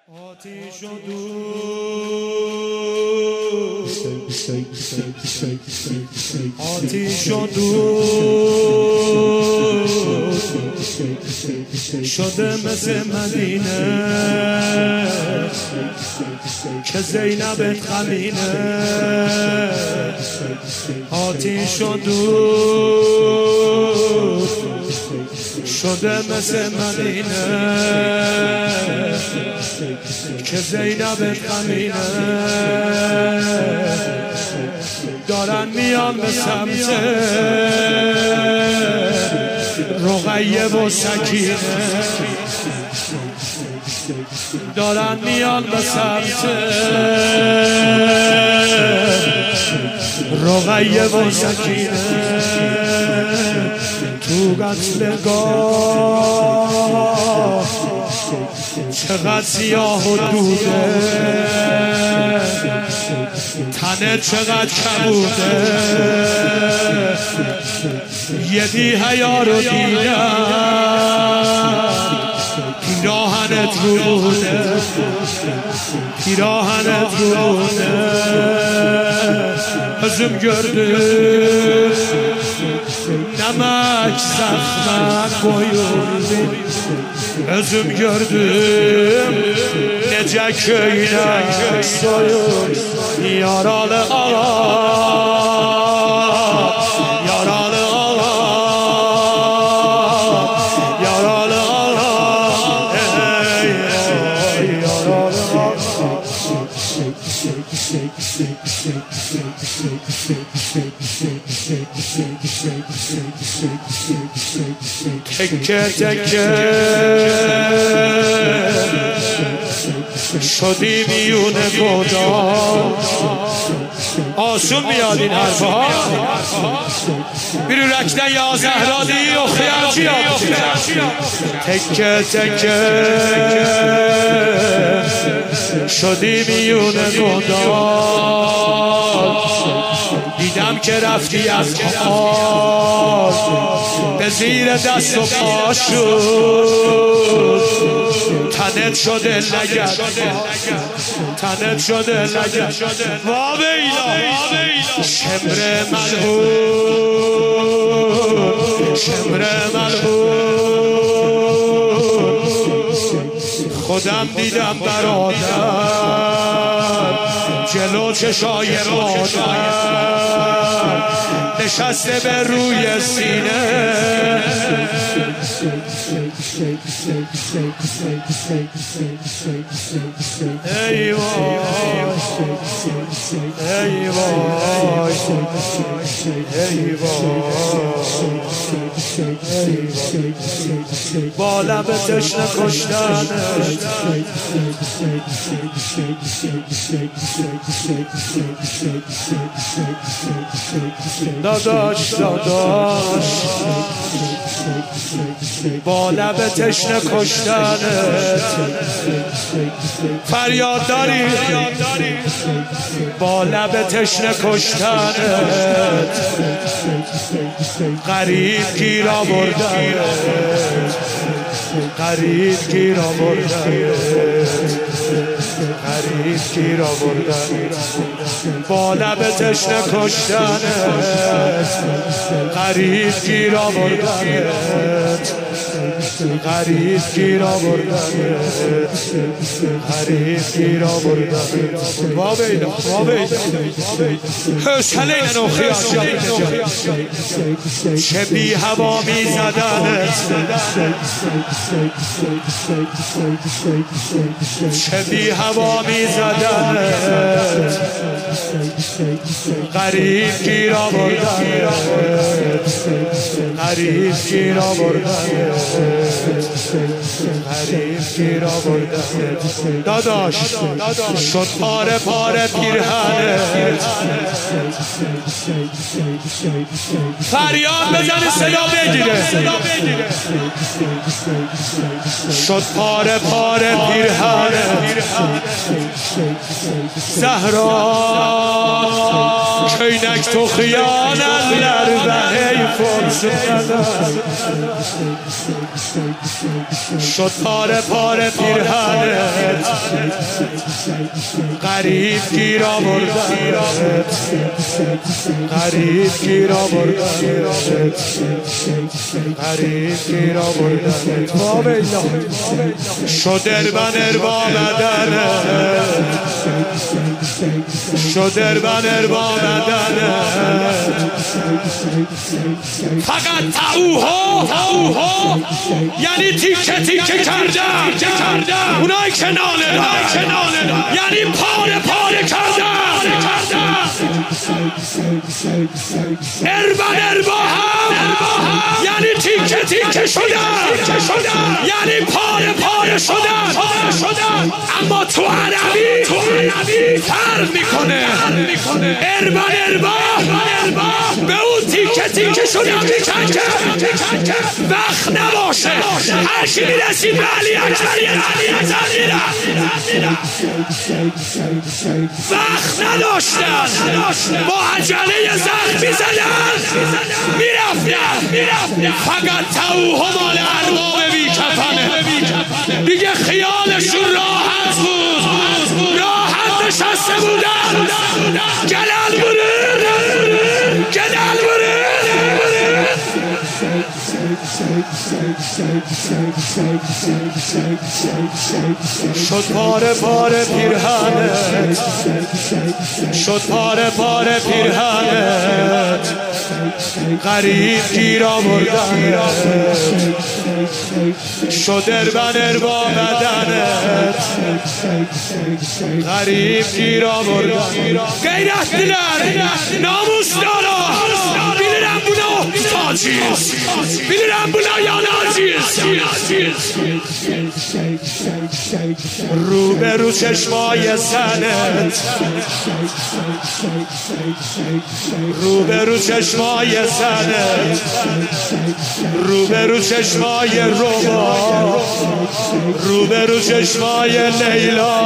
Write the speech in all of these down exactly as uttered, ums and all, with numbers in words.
آتیش و دود آتیش و دود شده مثل مدینه که زینب غمینه. آتیش و دود شده مثل مدینه که زینب غمینه. دارن میان به سمت رقیه و سکینه، دارن میان به سمت رقیه و سکینه. تو قتلگاه چقدر سیاه و دوده، تنه چقدر کبوده. یه بی حیا رو دیدم پیراهنت رو بوده، پیراهنت رو بوده. Özüm gördüm Namak sakmak koyuldu. Özüm gördüm Nece köyüne soyun yaralı ağa, yaralı ağa, yaralı ağa, ey, ey, yaralı ağa. Tekke tekke شدی میونه گودان. آسون میاد این حرفا بیرو رکتن یا زهرادی و خیارچی ها. تکه تکه شدی میونه گودان. دیدم که رفتی از آن به زیر دست و پا شد. تنت شده لگد، تنت شده لگد. وا بیلا شمر ملعون، شمر ملعون. خودم دیدم برادر جلو چشای مادر نشسته به روی سینه. ای وای ای وای ای وای با لب تشنه کشتنت. داداش داداش با لب تشنه کشتنت. فریاد داری با لب تشنه کشتنت. غریب گیر آوردنت، غریب گیر آوردنت، غریب گیر آوردنت. با لب تشنه کشتنت، غریب گیر آوردنت، غریب گیر آوردنت، غریب گیر آوردنت. وا بیلا وا بیلا حوصله اینو خیال چه بی هوا می زدنت، چه بی هوا می زدنت. غریب گیر آوردنت، غریب گیر آوردنت، غریب گیر آوردنت. داداش شد پاره پاره پیرهنت. فریاد بزنی صدا بگیره. شد پاره پاره پیرهنت. زهرا کینک تو خیانتler ve ey فرصتler شد پاره پاره پیرهنت غریب گیر آوردنت غریب گیر آوردنت غریب گیر آوردنت شد اربن اربا بدنت شد اربن اربا بدنت فقط تاوها تاوها یعنی تیکه تیکه کردم اونای که ناله دارن یعنی پاره پاره کردم اربن اربا هم یعنی تیکه تیکه شدن یعنی پاره پاره شدن اما تو عربی فرق میکنه اربن اربا به اون تیکه تیکه شدن میکنه وقت نباشه هرچی میرسید به علی اکبری وقت نداشتن با عجله زخم میزدن میرفتن فقط توهم مال ارباب بی کفنه دیگه خیالشون راحت بود راحت نشسته بودن گلل برون گلل برون شد پاره پاره پیرهنت شد پاره پاره پیرهنت غریب گیر آوردنت شد اربن اربا بدنت غریب گیر آوردنت غیرت دیلر ناموس دارا bilirim bunu taciz bilirim buna yanaciz رو به رو چشمای زنت رو به رو چشمای زنت رو به رو چشمای روما رو به رو چشمای لیلا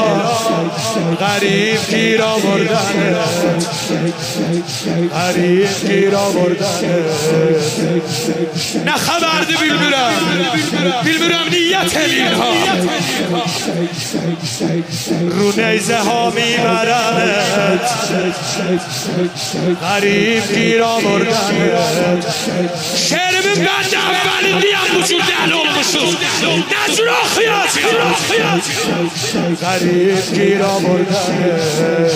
غریب گیر آوردنت غریب گیر آوردنت نه خبرده bilmirəm bilmirəm نیت اینها رو نیزه ها میبرنت غریب گیر آوردنت شعرمون بند اولین دیم وجود دل olmuşuz نجور آخیاتی غریب گیر آوردنت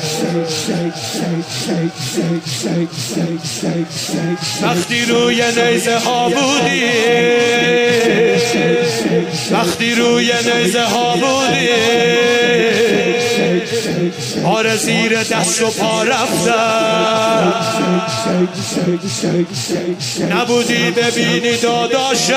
وقتی روی نیزه ها بودی وقتی روی نیزه ها بودی آره زیر دست و پا رفتم نبودی ببینی داداشم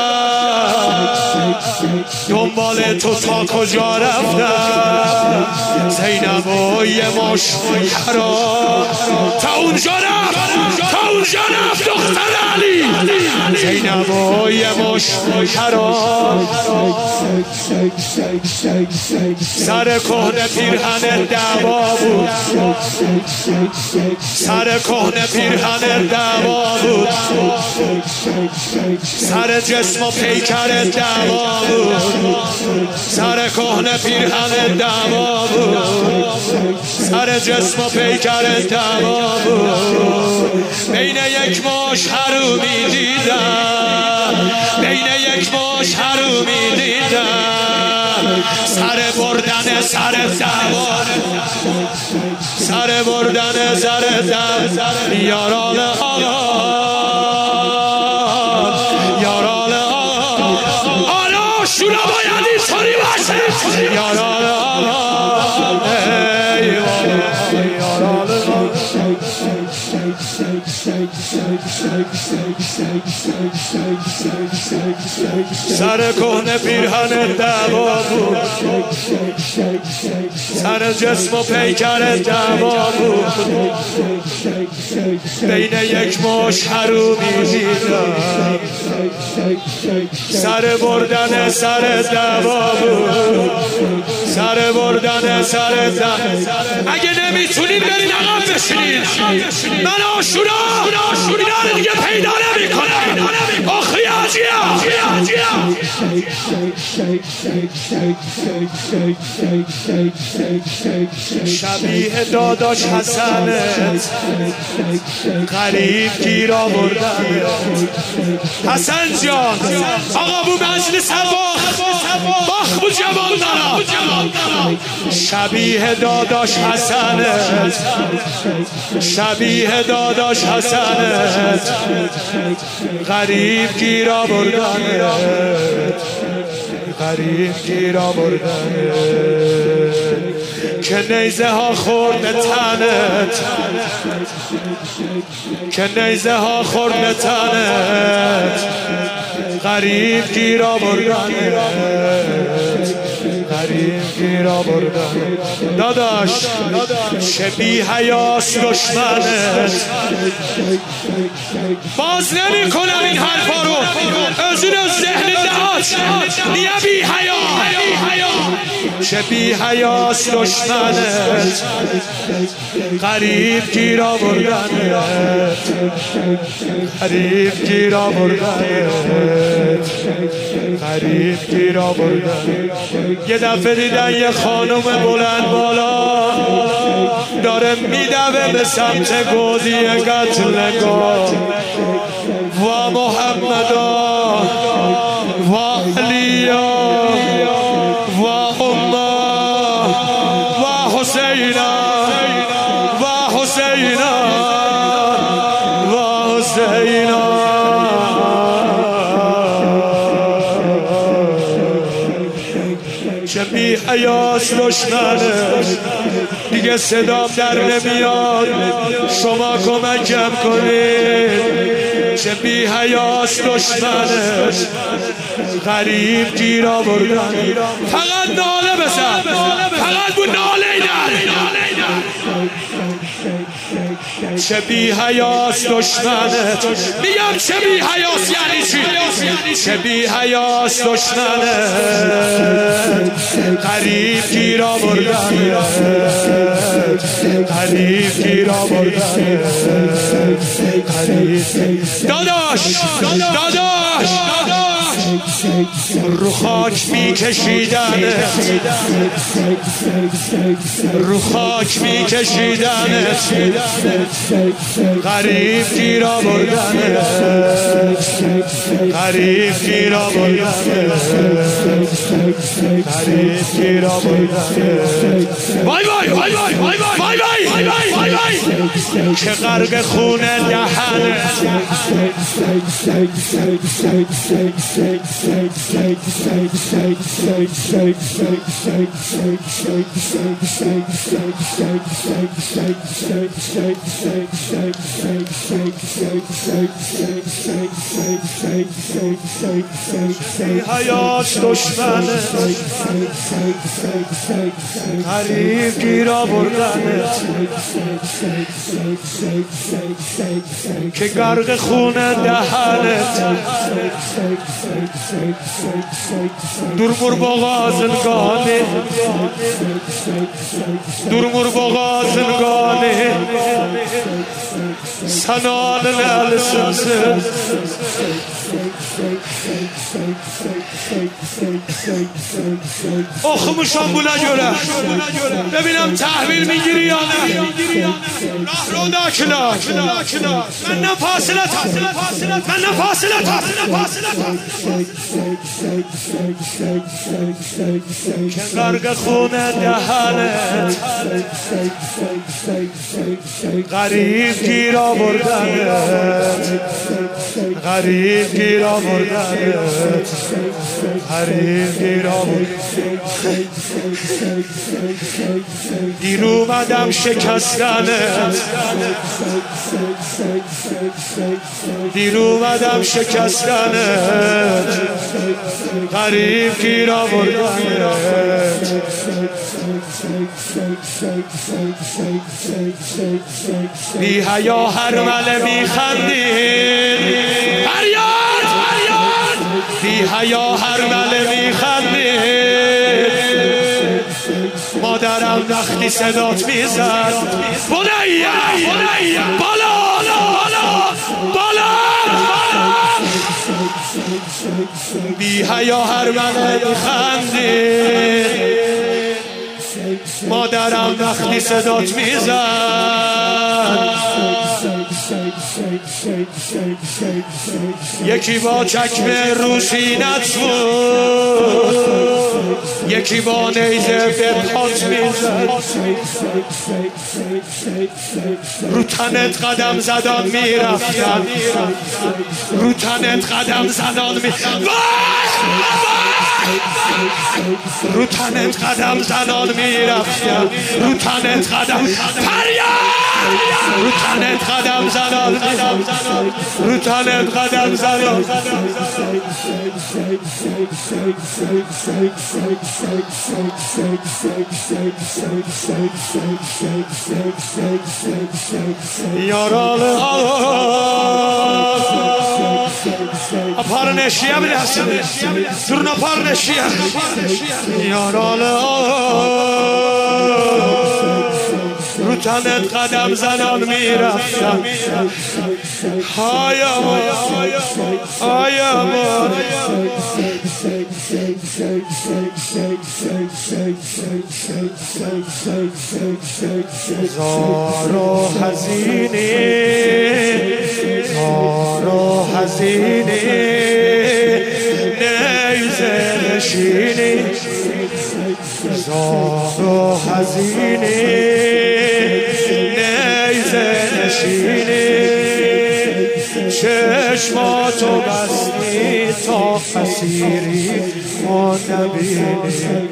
دنبال تو تا کجا رفتم زینب و یه مش حرام تا اونجا رفت تا اونجا رفت دختر علی زینب و یه مش حرام سر کهنه پیرهن دعوا بود سر کهنه پیرهن دعوا بود سر جسم و پیکر دعوا بود سر کهنه پیرهن دعوا بود سر جسم و پیکر دعوا بود بین یک مش حرومی دیدم بین یک مش حرومی دیدم سر بردن سر دوان سر بردن سر دوان یاران آقا یاران آقا حالا شونا باید اینطوری باشه یاران آقا یاران آقا سر کهنه پیرهن دعوا بود سر جسم و پیکر دعوا بود بین یک مش حرومی دیدم سر بردن سر دعوا بود سر بردن سر زن. اگه نمیتونین برین عقب بشینین. من آشورا اینا رو دیگه پیدا نمیکنم. آخی عجیه شبیه داداش حسنت غریب گیر آوردن. حسن جان آقا بو مجلس باخ باخ بو جوان دارم. شبیه داداش حسنت شبیه داداش حسنت غریب گیر آوردن. غریب گیر آوردن که نیزه ها خورده تنت که نیزه ها خورده تنت غریب گیر آوردن. غریب گیر آوردن داداش شبیه حیاس دشمنت. باز نمی کنم این حرفا رو ازون از ذهن نهاش نیه بی حیا شبیه حیاس دشمنت غریب گیر آوردن. غریب گیر آوردن غریب گیر آوردن. یه دفعه دیدن یه خانم بلند بالا داره میدوه به سمت گودی قتلگاه. و محمدا و علیا و امه و حسینا و حسینا و حسینا. شبیه حیاس دشمنت دیگه صدام در نمیاد. شما کمکم کنید. شبیه حیاس دشمنت غریب گیر آوردن. فقط ناله بزن فقط بود ناله ایدن. شبیه حیاس دشمنت میگم شبیه حیاس یعنی چی؟ شبیه حیاس دشمنت غریب گیر آوردن. غریب گیر آوردن. داداش داداش رو خاک میکشیدن رو خاک میکشیدن غریب گیر آوردن. غریب گیر آوردن. غریب گیر آوردن. وای وای وای وای وای وای وای وای وای که غرق خون دهن. حیاس دشمنت غریب گیر آوردنت که غرق خون دهنت. دور مربغازنگانه دور مربغازنگانه سنان نلسنسه آخمشان بولا جوره ببینم تحویل میگیری یا نه. راه رو داکلا من نه فاصلت من نه فاصلت که غرق خون دهنت غریب گیر آوردنت غریب گیر آوردنت غریب گیر آوردنت. دیر اومدم شکستنت دیر اومدم شکستنت غریب گیر آوردنت. بی حیا هر مله می خندید فریاد بی حیا هر مله می خندید مادرم وقتی صدات میزد بنیه بالا بالا بی حیا هر منه میخندی مادرم وقتی صدات میزد یکی با چکمه رو سینت بود یکی با نیزه به پات میزد رو تنت قدم زدان میرفتن رو تنت قدم زدان میرفتن رو تنت قدم زنان میرفتن رو تنت قدم فریاد رو تنت قدم زنان رو تنت قدم زنان یارال پارنشیه بیرسن زورنا پارنشیه یارال رو تنت قدم زنان میرفتم آیا آیا زار و حزینی زار و حزینی نیزه نشینی زار و حزینی نیزه نشینی چشماتو بستی تا اسیری ما نبینی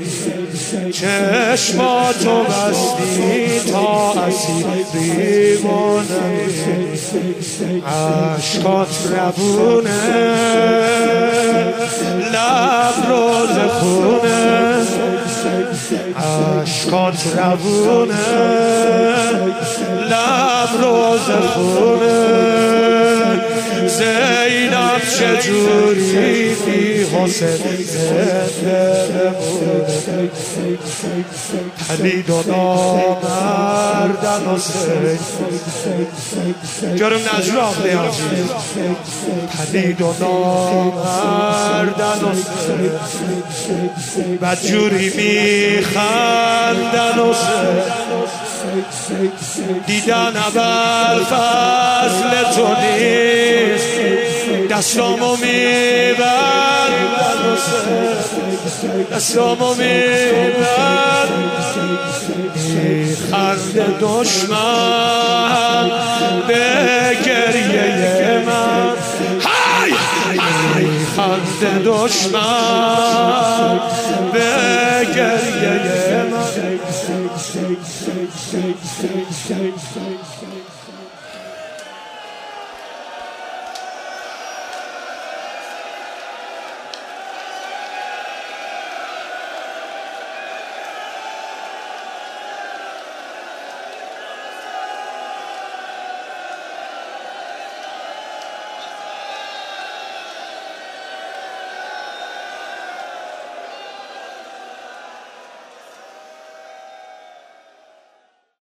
چشماتو بستی تا اسیری ما نبینی عشقات روونه لب روز خونه عشقات روونه لب روز خونه زینب چجوری بی حسین زنده بمونه پلید و نامردن حسین جرم نجر آقلی آجی پلید و نامردن حسین بدجوری میخندن حسین دیدن اول فضل تو نیست دستامو میبندن دستامو میبندن میخند دشمن به گریه من میخند دشمن به گریه من